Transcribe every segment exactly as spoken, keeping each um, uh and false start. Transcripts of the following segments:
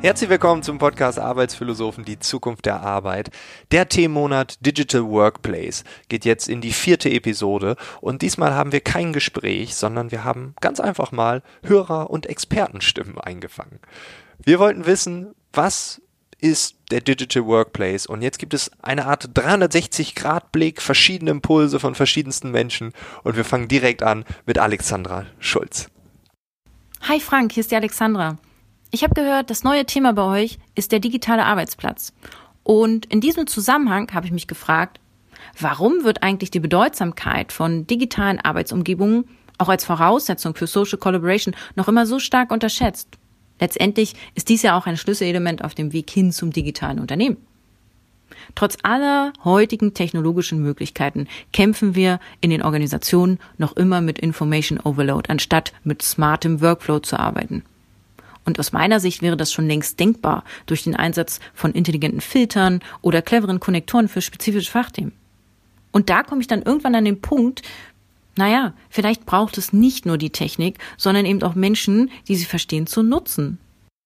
Herzlich willkommen zum Podcast Arbeitsphilosophen, die Zukunft der Arbeit. Der Themenmonat Digital Workplace geht jetzt in die vierte Episode und diesmal haben wir kein Gespräch, sondern wir haben ganz einfach mal Hörer- und Expertenstimmen eingefangen. Wir wollten wissen, was ist der Digital Workplace, und jetzt gibt es eine Art dreihundertsechzig Grad Blick, verschiedene Impulse von verschiedensten Menschen, und wir fangen direkt an mit Alexandra Schulz. Hi Frank, hier ist die Alexandra. Ich habe gehört, das neue Thema bei euch ist der digitale Arbeitsplatz. Und in diesem Zusammenhang habe ich mich gefragt, warum wird eigentlich die Bedeutsamkeit von digitalen Arbeitsumgebungen auch als Voraussetzung für Social Collaboration noch immer so stark unterschätzt? Letztendlich ist dies ja auch ein Schlüsselelement auf dem Weg hin zum digitalen Unternehmen. Trotz aller heutigen technologischen Möglichkeiten kämpfen wir in den Organisationen noch immer mit Information Overload, anstatt mit smartem Workflow zu arbeiten. Und aus meiner Sicht wäre das schon längst denkbar durch den Einsatz von intelligenten Filtern oder cleveren Konnektoren für spezifische Fachthemen. Und da komme ich dann irgendwann an den Punkt, naja, vielleicht braucht es nicht nur die Technik, sondern eben auch Menschen, die sie verstehen zu nutzen.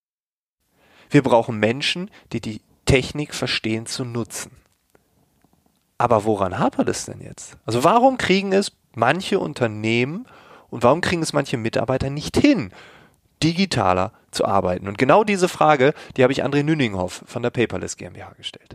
Wir brauchen Menschen, die die Technik verstehen zu nutzen. Aber woran hapert es denn jetzt? Also warum kriegen es manche Unternehmen und warum kriegen es manche Mitarbeiter nicht hin, digitaler zu arbeiten? Und genau diese Frage, die habe ich André Nüninghoff von der Paperless GmbH gestellt.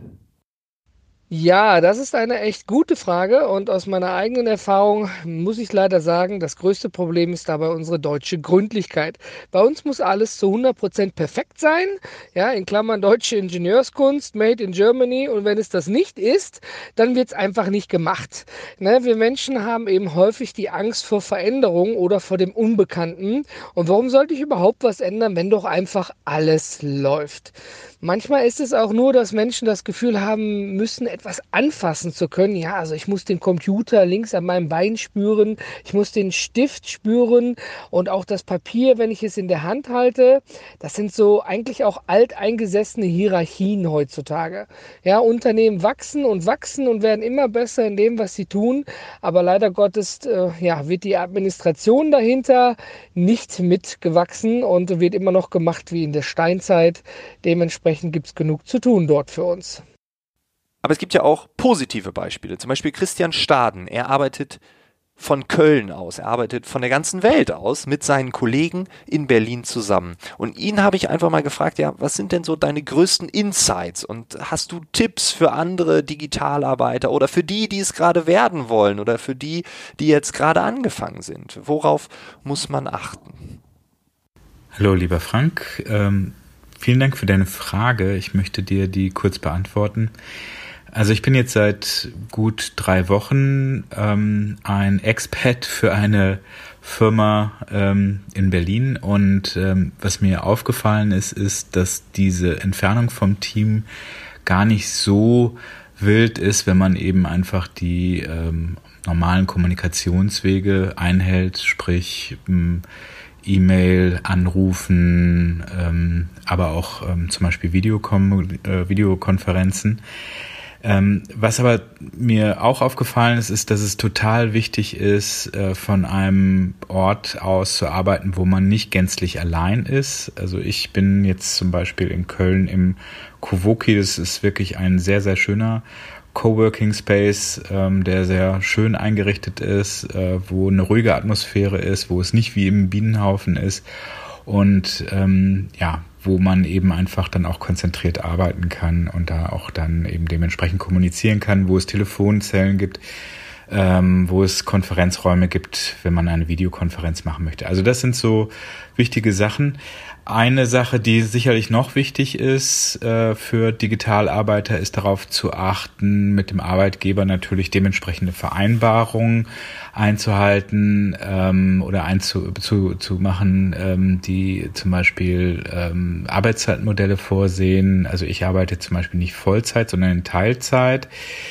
Ja, das ist eine echt gute Frage, und aus meiner eigenen Erfahrung muss ich leider sagen, das größte Problem ist dabei unsere deutsche Gründlichkeit. Bei uns muss alles zu hundert Prozent perfekt sein, ja, in Klammern deutsche Ingenieurskunst, made in Germany, und wenn es das nicht ist, dann wird es einfach nicht gemacht. Ne, wir Menschen haben eben häufig die Angst vor Veränderung oder vor dem Unbekannten, und warum sollte ich überhaupt was ändern, wenn doch einfach alles läuft? Manchmal ist es auch nur, dass Menschen das Gefühl haben müssen, etwas anfassen zu können. Ja, also ich muss den Computer links an meinem Bein spüren, ich muss den Stift spüren und auch das Papier, wenn ich es in der Hand halte. Das sind so eigentlich auch alteingesessene Hierarchien heutzutage. Ja, Unternehmen wachsen und wachsen und werden immer besser in dem, was sie tun, aber leider Gottes äh, ja, wird die Administration dahinter nicht mitgewachsen und wird immer noch gemacht wie in der Steinzeit. Dementsprechend gibt es genug zu tun dort für uns. Aber es gibt ja auch positive Beispiele. Zum Beispiel Christian Staden. Er arbeitet von Köln aus. Er arbeitet von der ganzen Welt aus mit seinen Kollegen in Berlin zusammen. Und ihn habe ich einfach mal gefragt, ja, was sind denn so deine größten Insights? Und hast du Tipps für andere Digitalarbeiter oder für die, die es gerade werden wollen oder für die, die jetzt gerade angefangen sind? Worauf muss man achten? Hallo, lieber Frank. Ähm Vielen Dank für deine Frage. Ich möchte dir die kurz beantworten. Also ich bin jetzt seit gut drei Wochen ähm, ein Expat für eine Firma ähm, in Berlin, und ähm, was mir aufgefallen ist, ist, dass diese Entfernung vom Team gar nicht so wild ist, wenn man eben einfach die ähm, normalen Kommunikationswege einhält, sprich ähm, E-Mail, Anrufen, ähm, aber auch ähm, zum Beispiel Videokon- äh, Videokonferenzen. Ähm, was aber mir auch aufgefallen ist, ist, dass es total wichtig ist, äh, von einem Ort aus zu arbeiten, wo man nicht gänzlich allein ist. Also ich bin jetzt zum Beispiel in Köln im Covoki. Das ist wirklich ein sehr, sehr schöner Coworking Space, ähm, der sehr schön eingerichtet ist, äh, wo eine ruhige Atmosphäre ist, wo es nicht wie im Bienenhaufen ist und ähm, ja, wo man eben einfach dann auch konzentriert arbeiten kann und da auch dann eben dementsprechend kommunizieren kann, wo es Telefonzellen gibt, ähm, wo es Konferenzräume gibt, wenn man eine Videokonferenz machen möchte. Also das sind so wichtige Sachen. Eine Sache, die sicherlich noch wichtig ist äh, für Digitalarbeiter, ist darauf zu achten, mit dem Arbeitgeber natürlich dementsprechende Vereinbarungen einzuhalten ähm, oder einzu, zu, zu machen, ähm, die zum Beispiel ähm, Arbeitszeitmodelle vorsehen. Also ich arbeite zum Beispiel nicht Vollzeit, sondern in Teilzeit.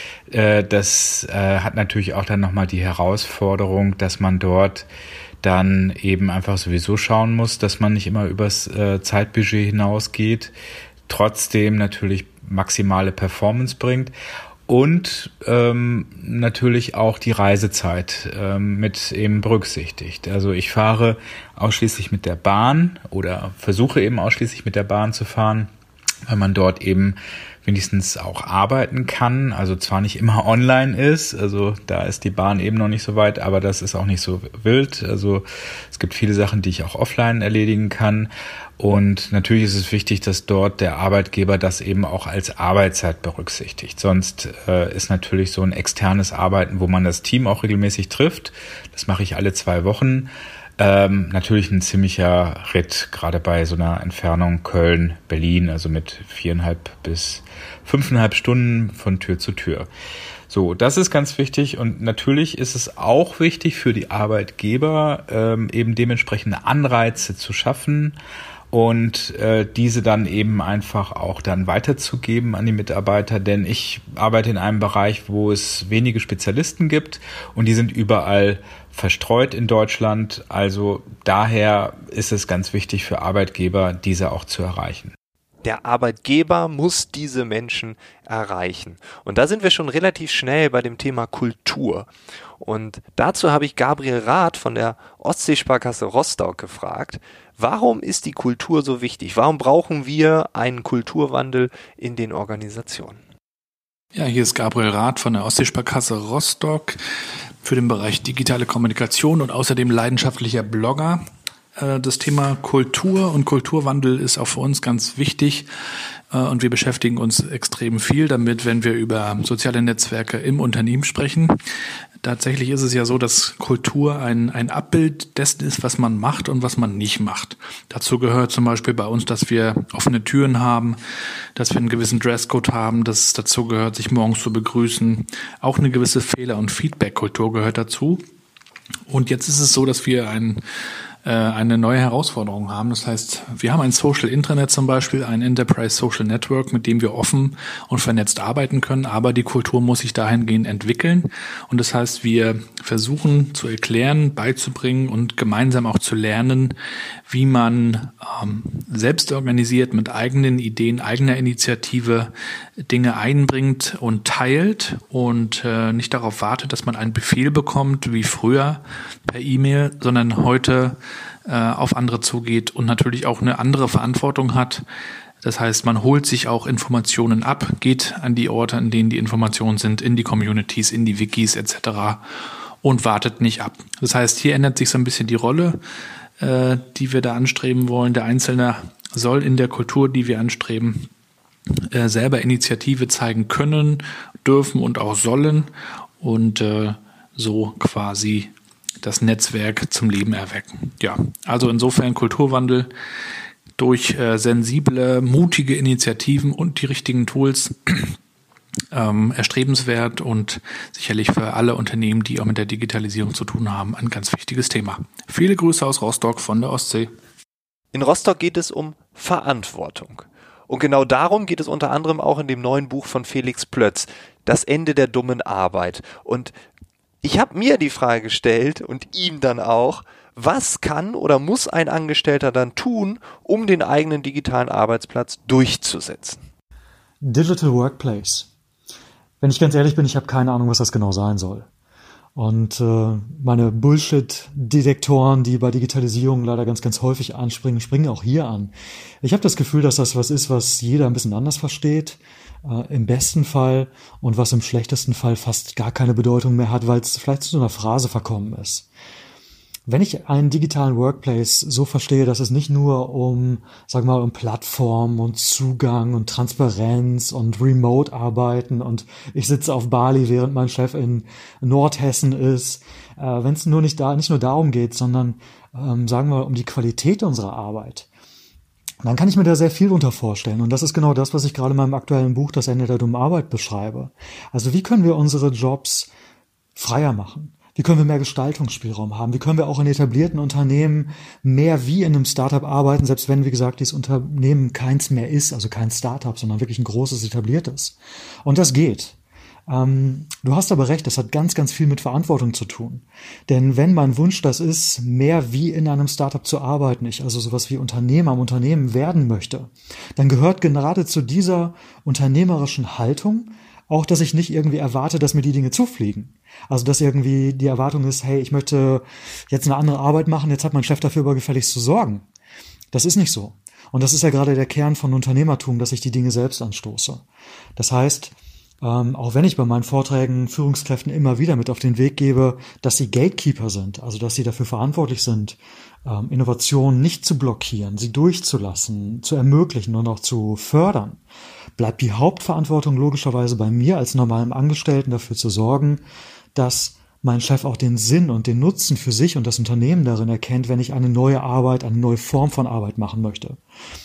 Äh, das äh, hat natürlich auch dann nochmal die Herausforderung, dass man dort dann eben einfach sowieso schauen muss, dass man nicht immer übers äh, Zeitbudget hinausgeht, trotzdem natürlich maximale Performance bringt. Und ähm, natürlich auch die Reisezeit ähm, mit eben berücksichtigt. Also ich fahre ausschließlich mit der Bahn oder versuche eben ausschließlich mit der Bahn zu fahren, weil man dort eben wenigstens auch arbeiten kann. Also zwar nicht immer online ist, also da ist die Bahn eben noch nicht so weit, aber das ist auch nicht so wild. Also es gibt viele Sachen, die ich auch offline erledigen kann. Und natürlich ist es wichtig, dass dort der Arbeitgeber das eben auch als Arbeitszeit berücksichtigt. Sonst äh, ist natürlich so ein externes Arbeiten, wo man das Team auch regelmäßig trifft. Das mache ich alle zwei Wochen. Ähm, natürlich ein ziemlicher Ritt, gerade bei so einer Entfernung Köln-Berlin, also mit viereinhalb bis fünfeinhalb Stunden von Tür zu Tür. So, das ist ganz wichtig und natürlich ist es auch wichtig für die Arbeitgeber, ähm, eben dementsprechende Anreize zu schaffen und äh, diese dann eben einfach auch dann weiterzugeben an die Mitarbeiter, denn ich arbeite in einem Bereich, wo es wenige Spezialisten gibt und die sind überall verstreut in Deutschland. Also daher ist es ganz wichtig für Arbeitgeber, diese auch zu erreichen. Der Arbeitgeber muss diese Menschen erreichen. Und da sind wir schon relativ schnell bei dem Thema Kultur. Und dazu habe ich Gabriel Rath von der Ostseesparkasse Rostock gefragt, warum ist die Kultur so wichtig? Warum brauchen wir einen Kulturwandel in den Organisationen? Ja, hier ist Gabriel Rath von der Ostseesparkasse Rostock für den Bereich digitale Kommunikation und außerdem leidenschaftlicher Blogger. Das Thema Kultur und Kulturwandel ist auch für uns ganz wichtig und wir beschäftigen uns extrem viel damit, wenn wir über soziale Netzwerke im Unternehmen sprechen. Tatsächlich ist es ja so, dass Kultur ein, ein Abbild dessen ist, was man macht und was man nicht macht. Dazu gehört zum Beispiel bei uns, dass wir offene Türen haben, dass wir einen gewissen Dresscode haben, dass es dazu gehört, sich morgens zu begrüßen. Auch eine gewisse Fehler- und Feedback-Kultur gehört dazu. Und jetzt ist es so, dass wir ein eine neue Herausforderung haben. Das heißt, wir haben ein Social Intranet zum Beispiel, ein Enterprise Social Network, mit dem wir offen und vernetzt arbeiten können, aber die Kultur muss sich dahingehend entwickeln. Und das heißt, wir versuchen zu erklären, beizubringen und gemeinsam auch zu lernen, wie man ähm, selbst organisiert mit eigenen Ideen, eigener Initiative Dinge einbringt und teilt und äh, nicht darauf wartet, dass man einen Befehl bekommt, wie früher per E-Mail, sondern heute auf andere zugeht und natürlich auch eine andere Verantwortung hat. Das heißt, man holt sich auch Informationen ab, geht an die Orte, an denen die Informationen sind, in die Communities, in die Wikis et cetera und wartet nicht ab. Das heißt, hier ändert sich so ein bisschen die Rolle, äh, die wir da anstreben wollen. Der Einzelne soll in der Kultur, die wir anstreben, äh, selber Initiative zeigen können, dürfen und auch sollen und äh, so quasi das Netzwerk zum Leben erwecken. Ja, also insofern Kulturwandel durch äh, sensible, mutige Initiativen und die richtigen Tools ähm, erstrebenswert und sicherlich für alle Unternehmen, die auch mit der Digitalisierung zu tun haben, ein ganz wichtiges Thema. Viele Grüße aus Rostock von der Ostsee. In Rostock geht es um Verantwortung. Und genau darum geht es unter anderem auch in dem neuen Buch von Felix Plötz, Das Ende der dummen Arbeit. Und ich habe mir die Frage gestellt und ihm dann auch, was kann oder muss ein Angestellter dann tun, um den eigenen digitalen Arbeitsplatz durchzusetzen? Digital Workplace. Wenn ich ganz ehrlich bin, ich habe keine Ahnung, was das genau sein soll. Und äh, meine Bullshit-Detektoren, die bei Digitalisierung leider ganz, ganz häufig anspringen, springen auch hier an. Ich habe das Gefühl, dass das was ist, was jeder ein bisschen anders versteht, äh, im besten Fall, und was im schlechtesten Fall fast gar keine Bedeutung mehr hat, weil es vielleicht zu so einer Phrase verkommen ist. Wenn ich einen digitalen Workplace so verstehe, dass es nicht nur um, sagen wir mal, um Plattform und Zugang und Transparenz und Remote-Arbeiten und ich sitze auf Bali, während mein Chef in Nordhessen ist, äh, wenn es nur nicht da, nicht nur darum geht, sondern, ähm, sagen wir mal, um die Qualität unserer Arbeit, dann kann ich mir da sehr viel drunter vorstellen. Und das ist genau das, was ich gerade in meinem aktuellen Buch Das Ende der dummen Arbeit beschreibe. Also wie können wir unsere Jobs freier machen? Wie können wir mehr Gestaltungsspielraum haben? Wie können wir auch in etablierten Unternehmen mehr wie in einem Startup arbeiten, selbst wenn, wie gesagt, dieses Unternehmen keins mehr ist, also kein Startup, sondern wirklich ein großes, etabliertes. Und das geht. Ähm, du hast aber recht, das hat ganz, ganz viel mit Verantwortung zu tun. Denn wenn mein Wunsch das ist, mehr wie in einem Startup zu arbeiten, ich also sowas wie Unternehmer am Unternehmen werden möchte, dann gehört gerade zu dieser unternehmerischen Haltung auch, dass ich nicht irgendwie erwarte, dass mir die Dinge zufliegen. Also, dass irgendwie die Erwartung ist, hey, ich möchte jetzt eine andere Arbeit machen, jetzt hat mein Chef dafür aber gefälligst zu sorgen. Das ist nicht so. Und das ist ja gerade der Kern von Unternehmertum, dass ich die Dinge selbst anstoße. Das heißt, ähm, auch wenn ich bei meinen Vorträgen Führungskräften immer wieder mit auf den Weg gebe, dass sie Gatekeeper sind, also dass sie dafür verantwortlich sind, ähm, Innovationen nicht zu blockieren, sie durchzulassen, zu ermöglichen und auch zu fördern, bleibt die Hauptverantwortung logischerweise bei mir als normalem Angestellten dafür zu sorgen, dass mein Chef auch den Sinn und den Nutzen für sich und das Unternehmen darin erkennt, wenn ich eine neue Arbeit, eine neue Form von Arbeit machen möchte.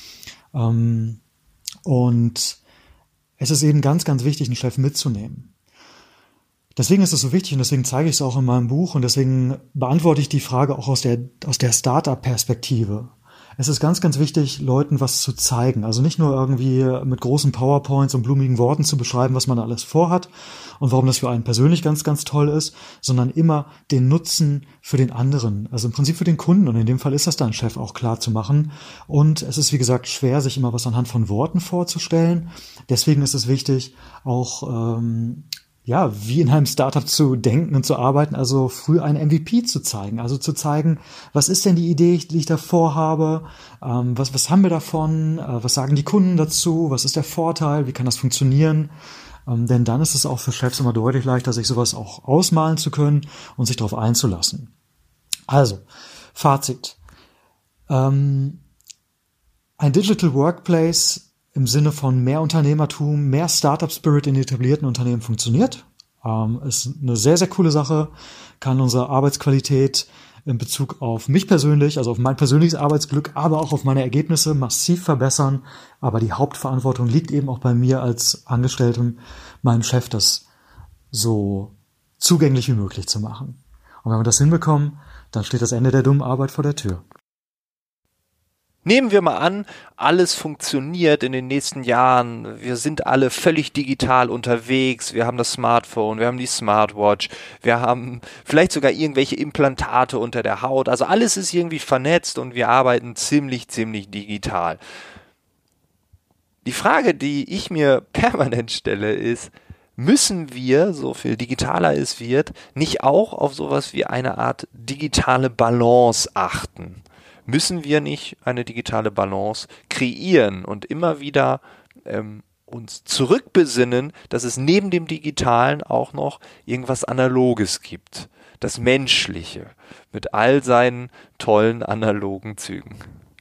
Ähm, und es ist eben ganz, ganz wichtig, einen Chef mitzunehmen. Deswegen ist es so wichtig und deswegen zeige ich es auch in meinem Buch und deswegen beantworte ich die Frage auch aus der, aus der Startup-Perspektive. Es ist ganz, ganz wichtig, Leuten was zu zeigen. Also nicht nur irgendwie mit großen PowerPoints und blumigen Worten zu beschreiben, was man alles vorhat und warum das für einen persönlich ganz, ganz toll ist, sondern immer den Nutzen für den anderen, also im Prinzip für den Kunden. Und in dem Fall ist das dein Chef auch klar zu machen. Und es ist, wie gesagt, schwer, sich immer was anhand von Worten vorzustellen. Deswegen ist es wichtig, auch ähm, ja, wie in einem Startup zu denken und zu arbeiten, also früh ein M V P zu zeigen, also zu zeigen, was ist denn die Idee, die ich da vorhabe, ähm, was, was haben wir davon, äh, was sagen die Kunden dazu, was ist der Vorteil, wie kann das funktionieren, ähm, denn dann ist es auch für Chefs immer deutlich leichter, sich sowas auch ausmalen zu können und sich darauf einzulassen. Also, Fazit. Ähm, ein Digital Workplace im Sinne von mehr Unternehmertum, mehr Startup-Spirit in etablierten Unternehmen funktioniert. Ähm, ist eine sehr, sehr coole Sache, kann unsere Arbeitsqualität in Bezug auf mich persönlich, also auf mein persönliches Arbeitsglück, aber auch auf meine Ergebnisse massiv verbessern. Aber die Hauptverantwortung liegt eben auch bei mir als Angestelltem, meinem Chef, das so zugänglich wie möglich zu machen. Und wenn wir das hinbekommen, dann steht das Ende der dummen Arbeit vor der Tür. Nehmen wir mal an, alles funktioniert in den nächsten Jahren, wir sind alle völlig digital unterwegs, wir haben das Smartphone, wir haben die Smartwatch, wir haben vielleicht sogar irgendwelche Implantate unter der Haut, also alles ist irgendwie vernetzt und wir arbeiten ziemlich, ziemlich digital. Die Frage, die ich mir permanent stelle, ist, müssen wir, so viel digitaler es wird, nicht auch auf sowas wie eine Art digitale Balance achten? Müssen wir nicht eine digitale Balance kreieren und immer wieder ähm, uns zurückbesinnen, dass es neben dem Digitalen auch noch irgendwas Analoges gibt, das Menschliche, mit all seinen tollen analogen Zügen?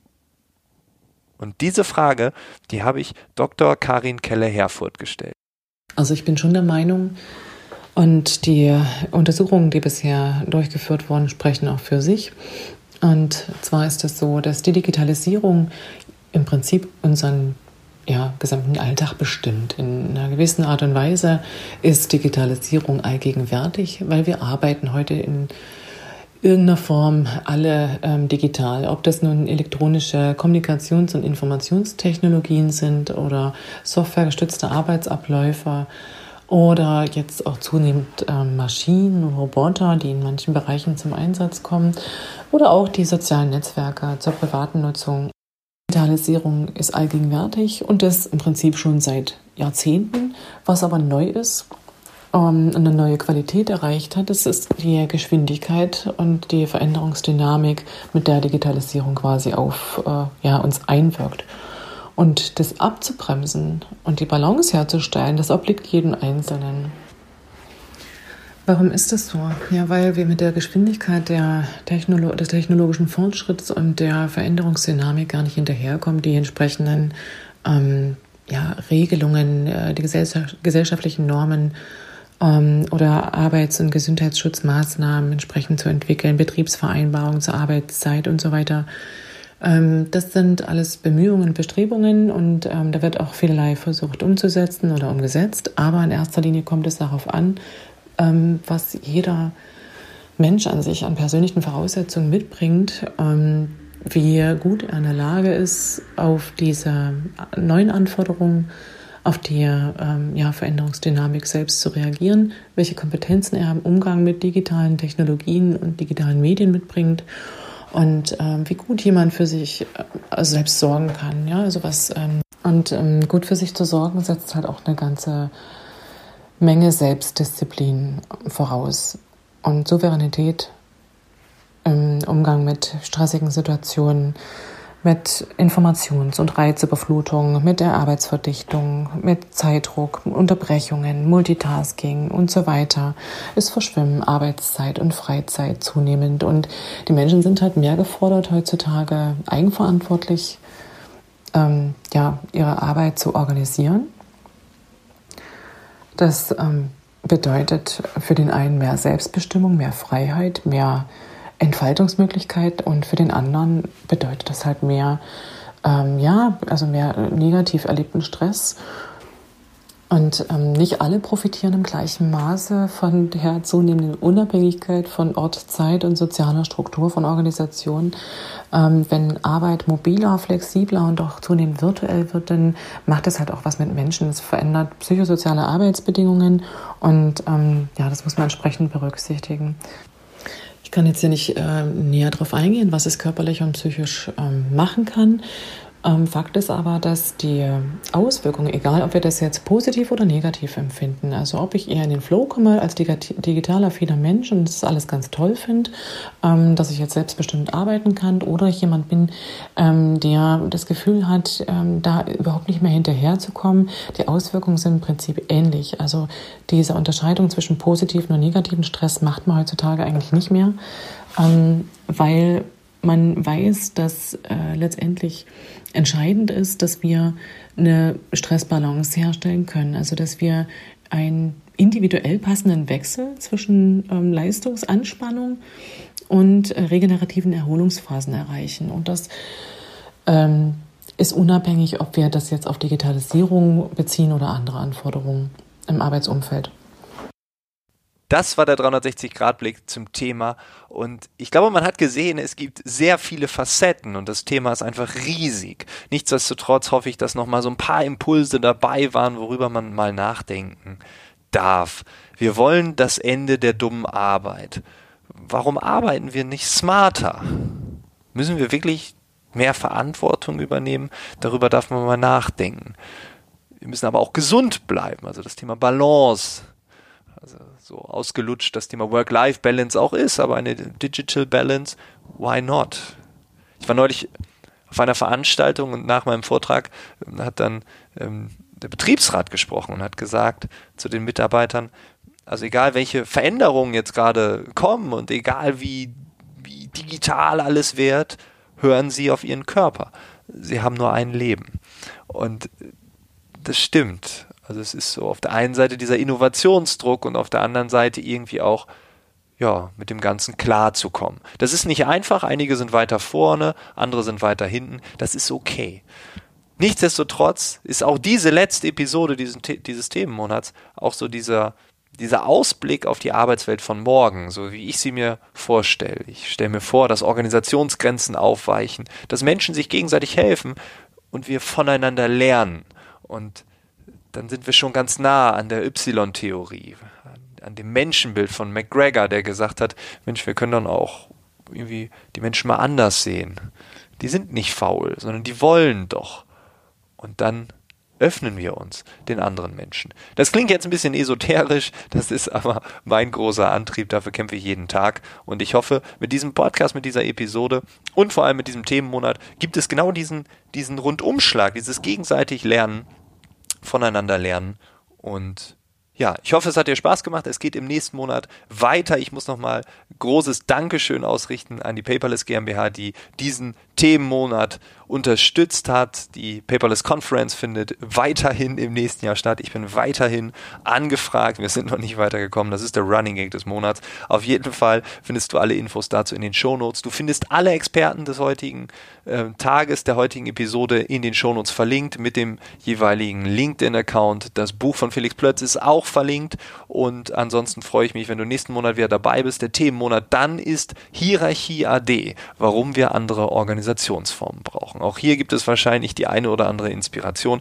Und diese Frage, die habe ich Doktor Karin Keller-Herfurth gestellt. Also ich bin schon der Meinung, und die Untersuchungen, die bisher durchgeführt wurden, sprechen auch für sich. Und zwar ist es so, dass die Digitalisierung im Prinzip unseren ja, gesamten Alltag bestimmt. In einer gewissen Art und Weise ist Digitalisierung allgegenwärtig, weil wir arbeiten heute in irgendeiner Form alle ähm, digital. Ob das nun elektronische Kommunikations- und Informationstechnologien sind oder softwaregestützte Arbeitsabläufe oder jetzt auch zunehmend äh, Maschinen, Roboter, die in manchen Bereichen zum Einsatz kommen, oder auch die sozialen Netzwerke zur privaten Nutzung. Digitalisierung ist allgegenwärtig und das im Prinzip schon seit Jahrzehnten. Was aber neu ist ähm, eine neue Qualität erreicht hat, das ist die Geschwindigkeit und die Veränderungsdynamik, mit der Digitalisierung quasi auf äh, ja, uns einwirkt. Und das abzubremsen und die Balance herzustellen, das obliegt jedem Einzelnen. Warum ist das so? Ja, weil wir mit der Geschwindigkeit der Technolo- des technologischen Fortschritts und der Veränderungsdynamik gar nicht hinterherkommen, die entsprechenden ähm, ja, Regelungen, äh, die gesell- gesellschaftlichen Normen ähm, oder Arbeits- und Gesundheitsschutzmaßnahmen entsprechend zu entwickeln, Betriebsvereinbarungen zur Arbeitszeit und so weiter. Das sind alles Bemühungen, Bestrebungen und ähm, da wird auch vielerlei versucht umzusetzen oder umgesetzt. Aber in erster Linie kommt es darauf an, ähm, was jeder Mensch an sich an persönlichen Voraussetzungen mitbringt, ähm, wie gut er in der Lage ist, auf diese neuen Anforderungen, auf die ähm, ja, Veränderungsdynamik selbst zu reagieren, welche Kompetenzen er im Umgang mit digitalen Technologien und digitalen Medien mitbringt. Und ähm, wie gut jemand für sich äh, selbst sorgen kann, ja, also was ähm, und ähm, gut für sich zu sorgen setzt halt auch eine ganze Menge Selbstdisziplin voraus und Souveränität im Umgang mit stressigen Situationen, mit Informations- und Reizüberflutung, mit der Arbeitsverdichtung, mit Zeitdruck, Unterbrechungen, Multitasking und so weiter. Es verschwimmen Arbeitszeit und Freizeit zunehmend und die Menschen sind halt mehr gefordert, heutzutage eigenverantwortlich ähm, ja, ihre Arbeit zu organisieren. Das ähm, bedeutet für den einen mehr Selbstbestimmung, mehr Freiheit, mehr Entfaltungsmöglichkeit und für den anderen bedeutet das halt mehr, ähm, ja, also mehr negativ erlebten Stress. Und ähm, nicht alle profitieren im gleichen Maße von der zunehmenden Unabhängigkeit von Ort, Zeit und sozialer Struktur von Organisationen. Ähm, wenn Arbeit mobiler, flexibler und auch zunehmend virtuell wird, dann macht es halt auch was mit Menschen. Es verändert psychosoziale Arbeitsbedingungen und ähm, ja, das muss man entsprechend berücksichtigen. Ich kann jetzt hier nicht äh, näher darauf eingehen, was es körperlich und psychisch ähm, machen kann. Ähm, Fakt ist aber, dass die Auswirkungen, egal ob wir das jetzt positiv oder negativ empfinden, also ob ich eher in den Flow komme als digital affiner Mensch und das alles ganz toll finde, ähm, dass ich jetzt selbstbestimmt arbeiten kann oder ich jemand bin, ähm, der das Gefühl hat, ähm, da überhaupt nicht mehr hinterherzukommen, die Auswirkungen sind im Prinzip ähnlich. Also diese Unterscheidung zwischen positiven und negativen Stress macht man heutzutage eigentlich nicht mehr, ähm, weil man weiß, dass äh, letztendlich entscheidend ist, dass wir eine Stressbalance herstellen können. Also dass wir einen individuell passenden Wechsel zwischen ähm, Leistungsanspannung und äh, regenerativen Erholungsphasen erreichen. Und das ähm, ist unabhängig, ob wir das jetzt auf Digitalisierung beziehen oder andere Anforderungen im Arbeitsumfeld. Das war der dreihundertsechzig Grad Blick zum Thema und ich glaube, man hat gesehen, es gibt sehr viele Facetten und das Thema ist einfach riesig. Nichtsdestotrotz hoffe ich, dass noch mal so ein paar Impulse dabei waren, worüber man mal nachdenken darf. Wir wollen das Ende der dummen Arbeit. Warum arbeiten wir nicht smarter? Müssen wir wirklich mehr Verantwortung übernehmen? Darüber darf man mal nachdenken. Wir müssen aber auch gesund bleiben, also das Thema Balance. Also so ausgelutscht das Thema Work-Life-Balance auch ist, aber eine Digital Balance, why not? Ich war neulich auf einer Veranstaltung und nach meinem Vortrag ähm, hat dann ähm, der Betriebsrat gesprochen und hat gesagt zu den Mitarbeitern, also egal welche Veränderungen jetzt gerade kommen und egal wie, wie digital alles wird, hören Sie auf Ihren Körper. Sie haben nur ein Leben. Und das stimmt. Also es ist so auf der einen Seite dieser Innovationsdruck und auf der anderen Seite irgendwie auch, ja, mit dem Ganzen klarzukommen. Das ist nicht einfach, einige sind weiter vorne, andere sind weiter hinten, das ist okay. Nichtsdestotrotz ist auch diese letzte Episode dieses, dieses Themenmonats auch so dieser, dieser Ausblick auf die Arbeitswelt von morgen, so wie ich sie mir vorstelle. Ich stelle mir vor, dass Organisationsgrenzen aufweichen, dass Menschen sich gegenseitig helfen und wir voneinander lernen und dann sind wir schon ganz nah an der Y-Theorie, an dem Menschenbild von McGregor, der gesagt hat, Mensch, wir können dann auch irgendwie die Menschen mal anders sehen. Die sind nicht faul, sondern die wollen doch. Und dann öffnen wir uns den anderen Menschen. Das klingt jetzt ein bisschen esoterisch, das ist aber mein großer Antrieb, dafür kämpfe ich jeden Tag. Und ich hoffe, mit diesem Podcast, mit dieser Episode und vor allem mit diesem Themenmonat gibt es genau diesen, diesen Rundumschlag, dieses gegenseitig Lernen, voneinander lernen und ja, ich hoffe, es hat dir Spaß gemacht. Es geht im nächsten Monat weiter. Ich muss nochmal großes Dankeschön ausrichten an die Paperless GmbH, die diesen Themenmonat unterstützt hat. Die Paperless Conference findet weiterhin im nächsten Jahr statt. Ich bin weiterhin angefragt. Wir sind noch nicht weitergekommen. Das ist der Running Gag des Monats. Auf jeden Fall findest du alle Infos dazu in den Shownotes. Du findest alle Experten des heutigen äh, Tages, der heutigen Episode in den Shownotes verlinkt mit dem jeweiligen LinkedIn-Account. Das Buch von Felix Plötz ist auch verlinkt und ansonsten freue ich mich, wenn du nächsten Monat wieder dabei bist. Der Themenmonat dann ist Hierarchie A D, warum wir andere Organisationsformen brauchen. Auch hier gibt es wahrscheinlich die eine oder andere Inspiration.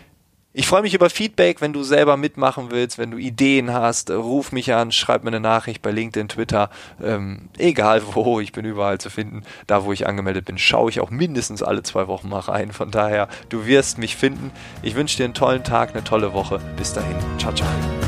Ich freue mich über Feedback, wenn du selber mitmachen willst, wenn du Ideen hast, ruf mich an, schreib mir eine Nachricht bei LinkedIn, Twitter, ähm, egal wo, ich bin überall zu finden. Da, wo ich angemeldet bin, schaue ich auch mindestens alle zwei Wochen mal rein. Von daher, du wirst mich finden. Ich wünsche dir einen tollen Tag, eine tolle Woche. Bis dahin. Ciao, ciao.